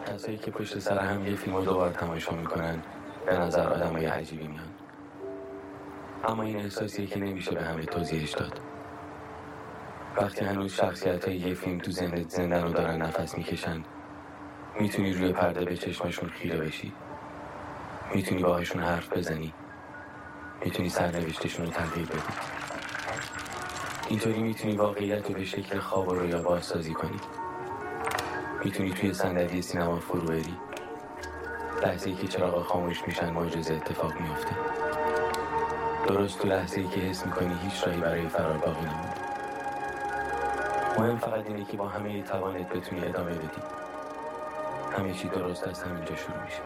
کسایی که پشت سر هم یه فیلم رو دوباره تماشا میکنن به نظر آدمای عجیبی میان. اما این احساسیه که نمیشه به همه توضیحش داد. وقتی هنوز شخصیت‌های یه فیلم تو ذهنت زندن و دارن نفس میکشن، میتونی روی پرده به چشمشون خیره بشی، میتونی باهاشون حرف بزنی، میتونی سرنوشتشون رو تغییر بدی. اینطوری میتونی واقعیت رو به شکل خواب و رویا بازسازی کنی. میتونی توی صندلی سینما فرو بری، لحظه‌ای که چراغا خاموش میشن معجزه اتفاق میفته. درست تو لحظه‌ای که حس میکنی هیچ راهی برای فرار باقی نمونده. مهم فقط اینه که با همه توانت بتونی ادامه بدی. همه چی درست از همینجا شروع میشه.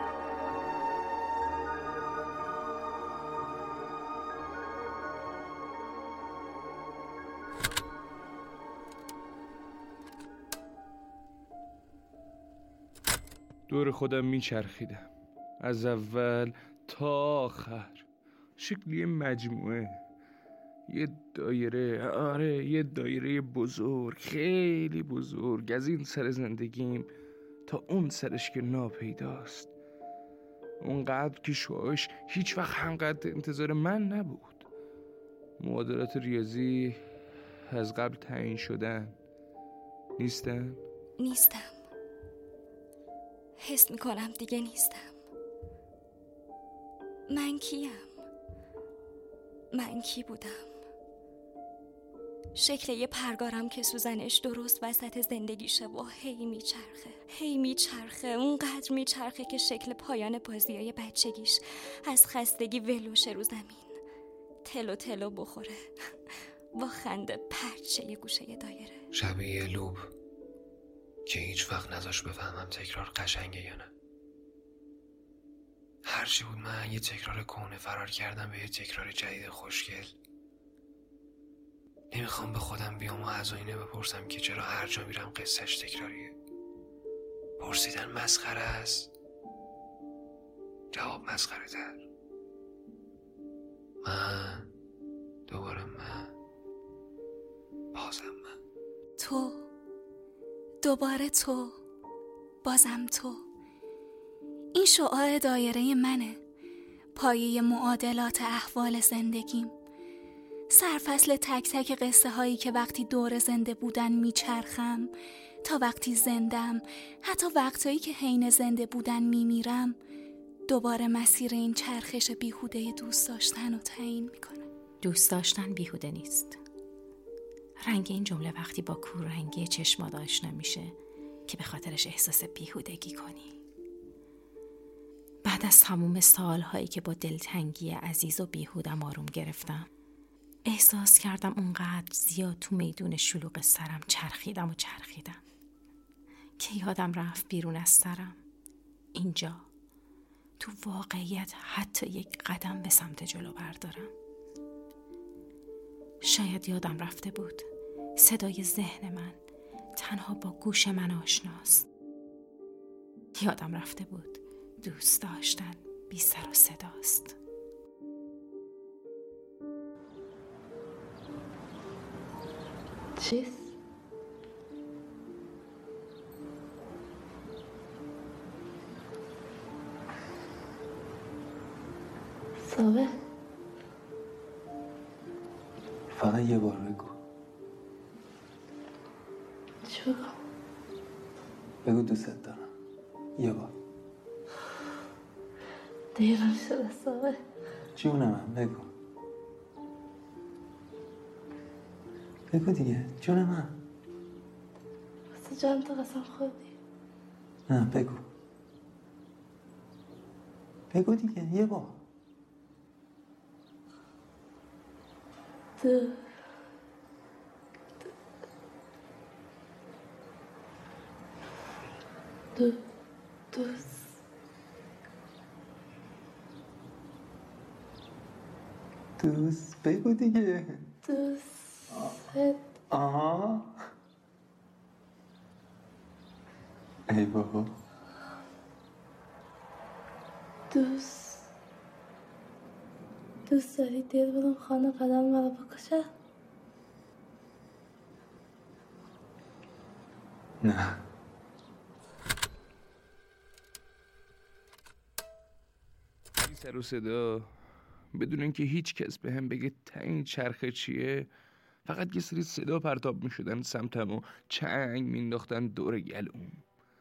دور خودم میچرخیدم از اول تا آخر، شکلی مجموعه، یه دایره، یه دایره بزرگ، خیلی بزرگ، از این سر زندگیم تا اون سرش که ناپیداست. اونقدر که شعاعش هیچ وقت همقدر انتظار من نبود. معادلات ریاضی از قبل تعیین شدن. نیستم. حس میکنم دیگه نیستم. من کیم؟ من کی بودم؟ شکل یه پرگارم که سوزنش درست وسط زندگیشه و هی میچرخه اونقدر میچرخه که شکل پایان بازیای بچگیش از خستگی ولوشه رو زمین، تلو بخوره با خنده پرچه یه گوشه دایره. شبیه لوب که هیچ وقت نذاش بفهمم تکرار قشنگه یا نه. هرچی بود من یه تکرار کهنه فرار کردم به یه تکرار جدید خوشگل. نمیخوام به خودم بیام و از آینه بپرسم که چرا هر جا میرم قصهش تکراریه. پرسیدن مسخره است، جواب مسخره تر. من دوباره من، بازم من، تو دوباره تو، بازم تو. این شعاع دایره منه، پایه معادلات احوال زندگیم، سرفصل تک تک قصه هایی که وقتی دور زنده بودن میچرخم تا وقتی زندم، حتی وقتایی که حین زنده بودن میمیرم، دوباره مسیر این چرخش بیهوده دوست داشتن رو تعیین میکنه. دوست داشتن بیهوده نیست. رنگ این جمله وقتی با کوررنگی چشمات آشنا میشه که به خاطرش احساس بیهودگی کنی. بعد از تموم سالهایی که با دلتنگی عزیز و بیهودم آروم گرفتم، احساس کردم اونقدر زیاد تو میدون شلوغ سرم چرخیدم که یادم رفت بیرون از سرم، اینجا تو واقعیت حتی یک قدم به سمت جلو بردارم. شاید یادم رفته بود صدای ذهن من تنها با گوش من آشناست. یادم رفته بود دوست داشتن بی سر و صداست. چیست؟ صابه فقط یه بار بگو. چی بگم؟ بگو دوست دارم. یه بار. دیرم شده صابه. جونم بگو. بگو دیگه جون من. واسه جان تو قسم خوردی. نه بگو. بگو دیگه یه بار. دوست بگو دیگه. دوست. آها ای بابا. دوست داری دیر بدم خانه قدم مرا بکشه؟ نه سر و صدا، بدون اینکه هیچ کس به هم بگه تا این چرخه چیه، فقط یه سری صدا پرتاب می شدن سمتم و چنگ می انداختن دور گلوم.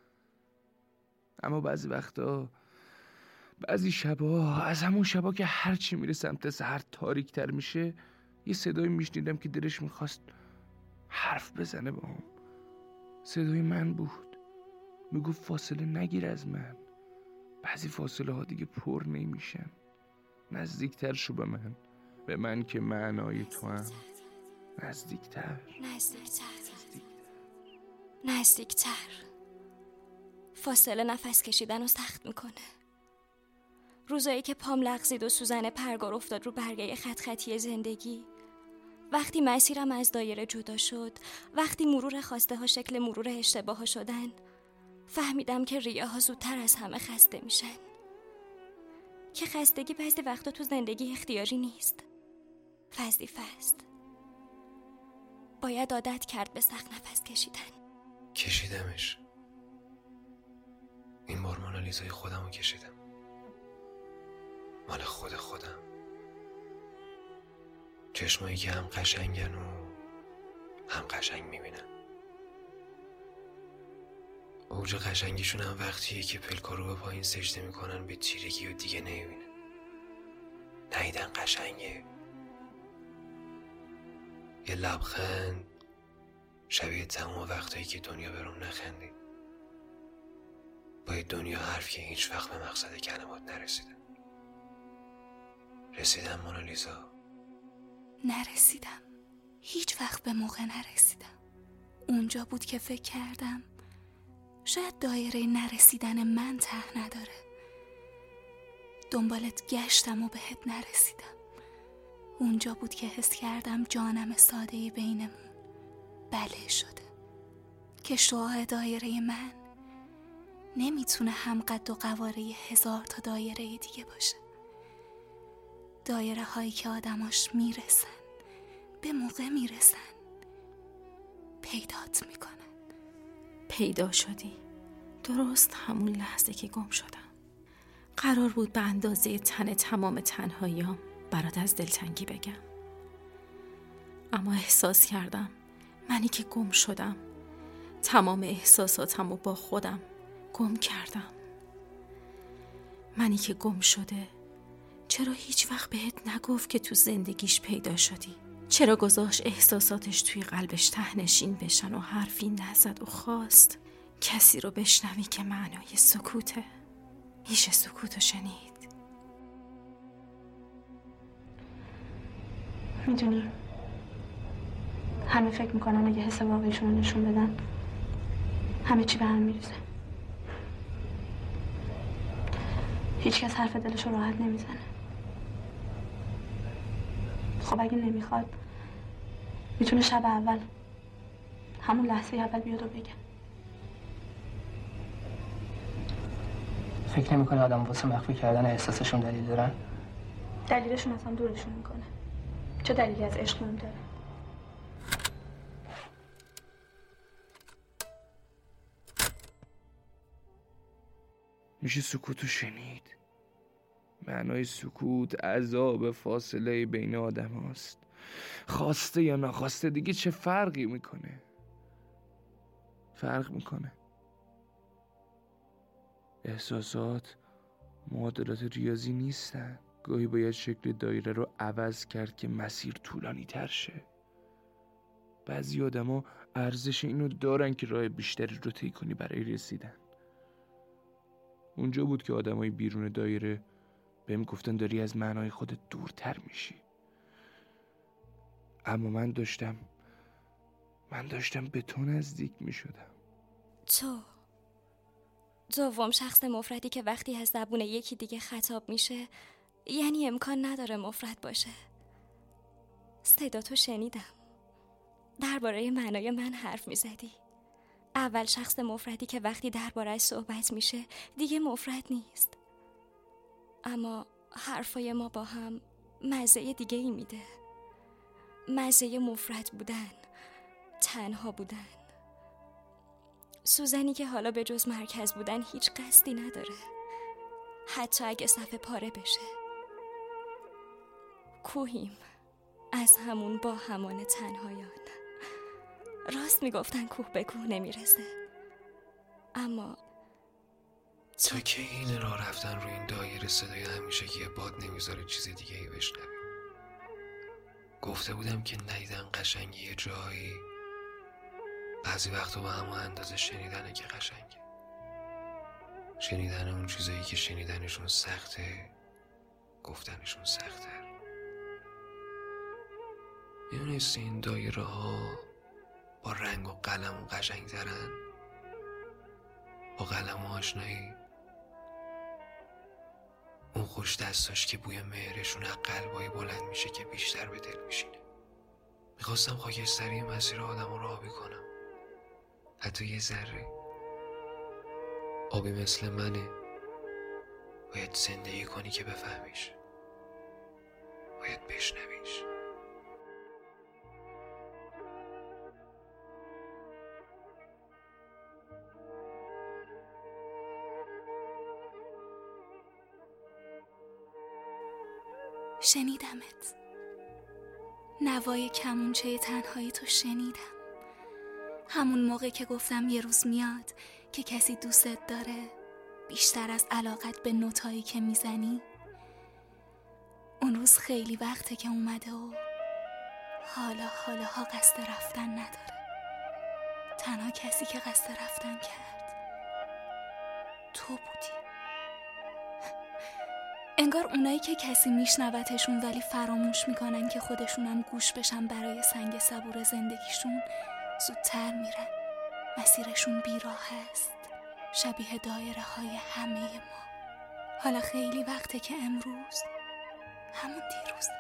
اما بعضی وقتا، بعضی شبا، از همون شبا که هرچی میره سمت سحر تاریک تر میشه، یه صدایی میشنیدم که دلش میخواست حرف بزنه با هم. صدای من بود، میگفت فاصله نگیر از من. بعضی فاصله ها دیگه پر نمیشن. نزدیکتر شو به من که معنای تو هم. نزدیکتر. فاصله نفس کشیدن رو سخت میکنه. روزایی که پام لغزید و سوزن پرگار افتاد رو برگه خط خطی زندگی، وقتی مسیرم از دایره جدا شد، وقتی مرور خواسته ها شکل مرور اشتباه ها شدن، فهمیدم که ریه ها زودتر از همه خسته میشن. که خستگی بعضی وقتا تو زندگی اختیاری نیست، وظیفه است. باید عادت کرد به سخت نفس کشیدمش. این بار مونالیزای خودم رو کشیدم، مال خودم. چشمایی که هم قشنگن و هم قشنگ میبینن. اوج قشنگیشون هم وقتیه که پلکارو به پایین سجده میکنن به تیرگی و دیگه نمیبینن. نیدن قشنگه. یه لبخند شبیه تمام وقتایی که دنیا برام نخندید. با دنیا حرف که هیچ وقت به مقصد کلمات نرسیدم. رسیدم مونالیزا؟ نرسیدم. هیچ وقت به موقع نرسیدم. اونجا بود که فکر کردم شاید دایره نرسیدن من ته نداره. دنبالت گشتم و بهت نرسیدم. اونجا بود که حس کردم جانم سادهی بینمون بله شده، که شعاع دایره من نمیتونه هم قد و قواره 1000 تا دایره دیگه باشه. دایره هایی که آدماش میرسن، به موقع میرسن، پیدات میکنن. پیدا شدی، درست همون لحظه که گم شدم. قرار بود به اندازه تمام تنهاییام برات از دلتنگی بگم، اما احساس کردم منی که گم شدم تمام احساساتم رو با خودم گم کردم. منی که گم شده چرا هیچ وقت بهت نگفت که تو زندگیش پیدا شدی؟ چرا گذاشت احساساتش توی قلبش تهنشین بشن و حرفی نزد و خواست کسی رو بشنوی که معنای سکوته؟ میشه سکوتو شنید؟ میدونی همه فکر میکنن اگه حس واقعیشون رو نشون بدن همه چی به هم میریزه. هیچ کس حرف دلش رو راحت نمیزنه. خب اگه نمیخواد میتونه شب اول، همون لحظه اول بیاد و بگه. فکر نمی‌کنی آدم واسه مخفی کردن احساسشون دلیل دارن؟ دلیلشون اصلا دورشون میکنه. چه دلیلی از عشق مهم‌تره؟ میشه سکوتو شنید؟ معنای سکوت عذاب فاصله بین آدم هاست. خواسته یا نخواسته دیگه چه فرقی میکنه؟ فرق میکنه. احساسات معادلات ریاضی نیستن. گاهی باید شکل دایره رو عوض کرد که مسیر طولانی تر شه. بعضی آدما ارزش اینو دارن که راه بیشتری رو طی کنی برای رسیدن. اونجا بود که آدمای بیرون دایره بهم گفتن داری از معنای خودت دورتر میشی. اما من داشتم به تو نزدیک میشدم. تو دوم شخص مفردی که وقتی از زبون یکی دیگه خطاب میشه یعنی امکان نداره مفرد باشه. صدا تو شنیدم، درباره معنای من حرف میزدی. اول شخص مفردی که وقتی درباره‌اش صحبت میشه دیگه مفرد نیست. اما حرفای ما با هم مزه دیگه ای میده. مزه مفرد بودن، تنها بودن. سوزنی که حالا به جز مرکز بودن هیچ قصدی نداره. حتی اگه صفحه پاره بشه. کوهیم از همون با همان تنهایان. راست میگفتن کوه به کوه نمیرسه، اما تا که این راه رفتن رو این دایره صدای همیشگی باد نمیذاره چیز دیگه ای بشنویم. گفته بودم که ندیدن قشنگی یه جایی بعضی وقتا با همون اندازه شنیدنه که قشنگه. شنیدن اون چیزایی که شنیدنشون سخته، گفتنشون سخت‌تر. میدونستی این دایره ها با رنگ و قلم و قشنگ ترن؟ با قلم و آشنایی، اون خوش دستاش که بوی مهرشون از قلبای بلند میشه که بیشتر به دل میشینه. میخواستم خاکستری مسیر آدم رو آبی کنم، حتی یه ذره. آبی مثل منه، باید زندگی کنی که بفهمیش، باید بشنویش. شنیدمت. نوای کمونچه تنهایی تو شنیدم. همون موقع که گفتم یه روز میاد که کسی دوستت داره بیشتر از علاقت به نوتایی که میزنی. اون روز خیلی وقته که اومده و حالا قصد رفتن نداره. تنها کسی که قصد رفتن کرد تو بودی. انگار اونایی که کسی میشنوتشون ولی فراموش میکنن که خودشونم گوش بشن برای سنگ صبور زندگیشون زودتر میرن. مسیرشون بیراه است، شبیه دایره های همه ما. حالا خیلی وقته که امروز همون دیروز.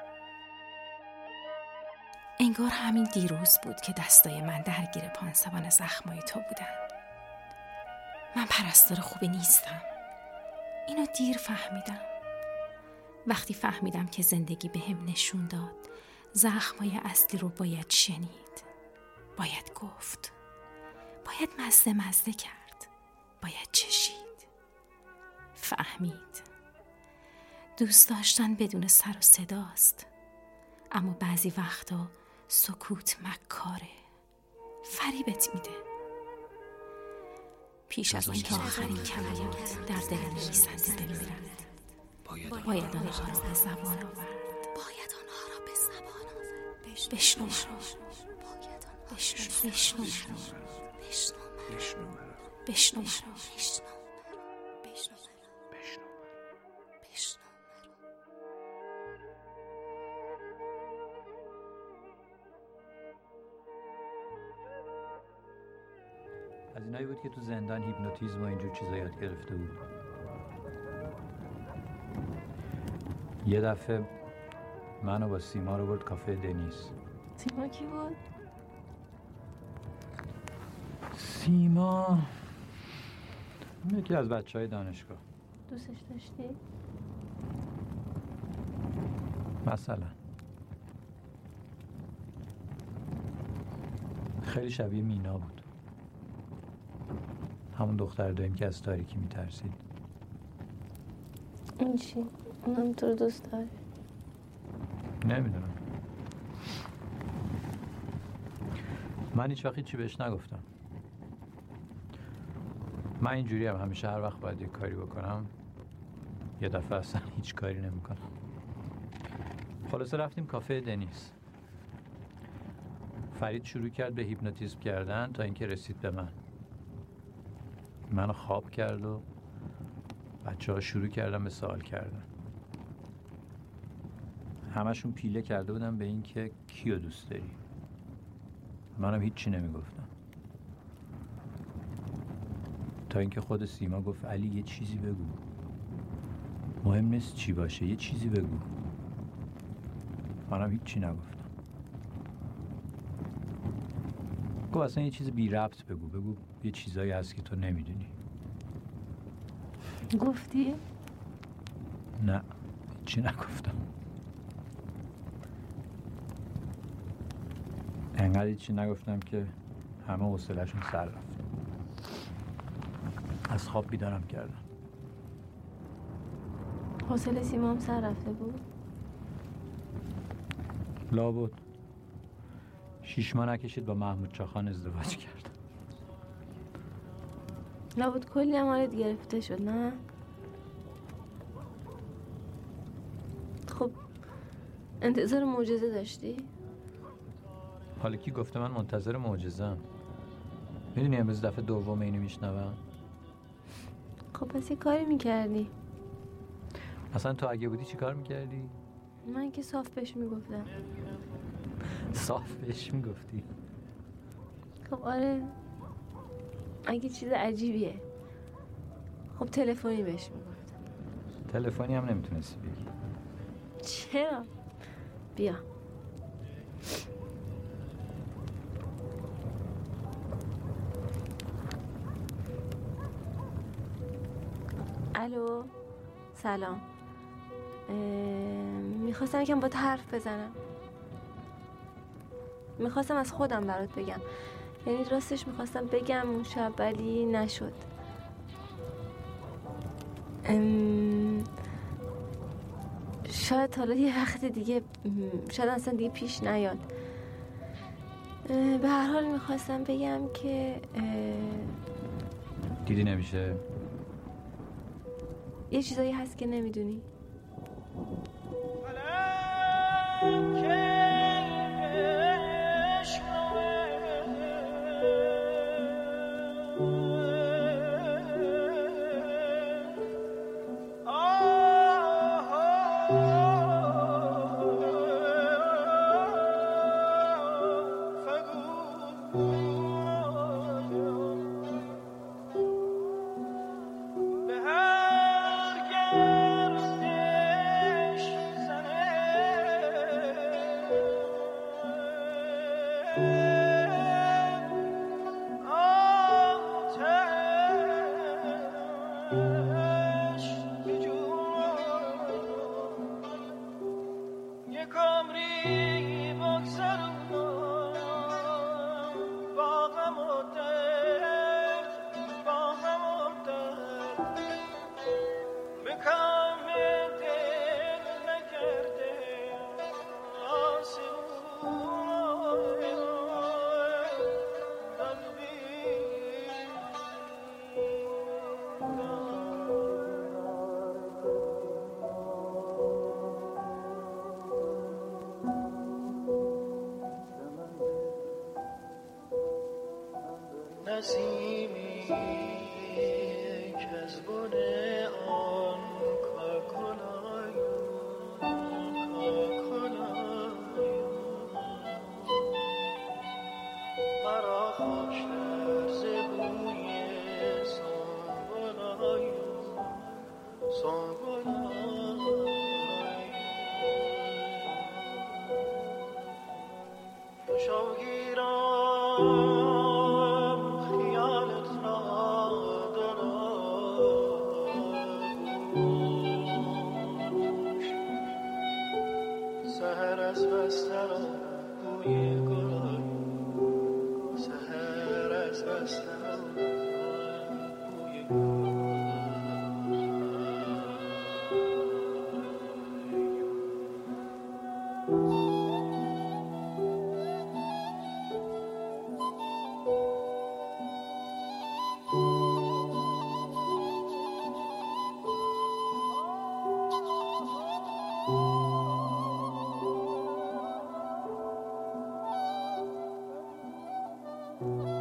انگار همین دیروز بود که دستای من درگیر پانسمان زخمای تو بودن. من پرستار خوبی نیستم. اینو دیر فهمیدم. وقتی فهمیدم که زندگی بهم نشون داد زخمای اصلی رو باید شنید، باید گفت، باید مزه کرد، باید چشید. فهمید دوست داشتن بدون سر و صداست، اما بعضی وقتا سکوت مکاره، فریبت میده. پیش از اون که آخرین کلمات در دل نویسنده بمیرند، باید آنها را به زبان آورد. بشنو از اینایی بود که تو زندان هیپنوتیزم و اینجور چیزا یاد گرفته بود. یه دفعه منو با سیما رو برد کافه دنیس. سیما کی بود؟ سیما یکی از بچهای دانشگاه. دوستش داشتی؟ مثلا خیلی شبیه مینا بود، همون دختر داریم که از تاریکی میترسید. این چی؟ اونم تو رو دوست داره؟ نمیدونم، من هیچ وقت چی بهش نگفتم. من اینجوری هم همیشه هر وقت باید یک کاری بکنم یه دفعه اصلا هیچ کاری نمیکنم. خلاصه رفتیم کافه دنیس. فرید شروع کرد به هیپنوتیزم کردن تا اینکه رسید به منو خواب کرد و بچه‌ها شروع کردن به سوال کردن. همشون پیله کرده بودن به این که کیو دوست داری. منم هیچی نمیگفتم تا اینکه خود سیما گفت علی یه چیزی بگو، مهم نیست چی باشه، یه چیزی بگو. منم هیچی نگفتم. گفت اصلا یه چیز بی ربط بگو یه چیزایی هست که تو نمیدونی. گفتی؟ نه هیچی نگفتم. انقدر هیچی نگفتم که همه حوصله‌شون سر رفت. از خواب بیدارم کردم. حوصله سیما هم سر رفته بود. لابد 6 ماه نکشید با محمود چاخان ازدواج کرد. لابد کلی هم حالت گرفته شد نه؟ خب انتظار معجزه داشتی؟ حالا کی گفته من منتظر معجزه‌ام؟ میدونی امروز دفعه دوم اینو میشنوم. خب پس یه کاری میکردی. اصلا تو اگه بودی چی کار میکردی؟ من که صاف بهش میگفتم. صاف بهش میگفتی؟ خب آره، اگه چیز عجیبیه خب تلفنی بهش میگفتم. تلفنی هم نمیتونستی بگی. چرا؟ بیا. الو، سلام. میخواستم یکم با حرف بزنم. میخواستم از خودم برات بگم، یعنی راستش میخواستم بگم اون شب ولی نشد. شاید حالا یه وقت دیگه، شاید اصلا دیگه پیش نیاد. به هر حال میخواستم بگم که دیدی نمیشه. یه چیزایی هست که نمیدونی. نسیمی که از بن آن مرا خوشتر ز بوی you.